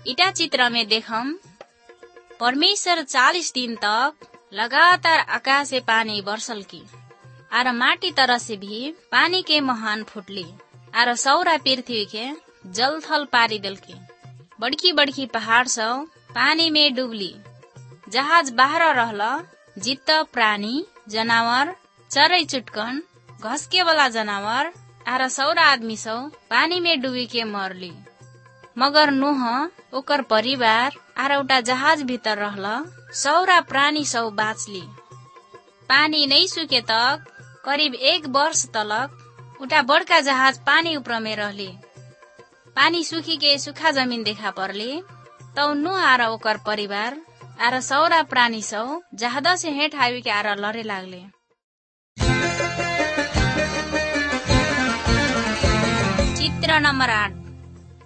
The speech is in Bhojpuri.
इटा चित्र में देखम परमेश्वर 40 दिन तक लगातार आकाश से पानी बरसल की आर माटी तरह से भी पानी के महान फुटली आर सौरा पृथ्वी के जल थल पारी दिल की बड़की बड़की पहाड़ सब पानी में डूबली। जहाज बाहर रहला जित्त प्राणी जनावर चरै चुटकन घसके वाला जनावर आर सौरा आदमी सब पानी में डूबी के मरली। मगर नूह ओकर परिवार आर एउटा जहाज भीतर रहला सौरा प्राणी सब बाँचली। पानी नहीं सुके तक करीब 1 वर्ष तलक उटा बड़का जहाज पानी ऊपर में रहली। पानी सुखी के सुखा जमीन देखा परली तौ नूह आर ओकर परिवार आर सौरा प्राणी सब जहाज से हेठ आवी के आर लड़े लागले। चित्र नंबर 8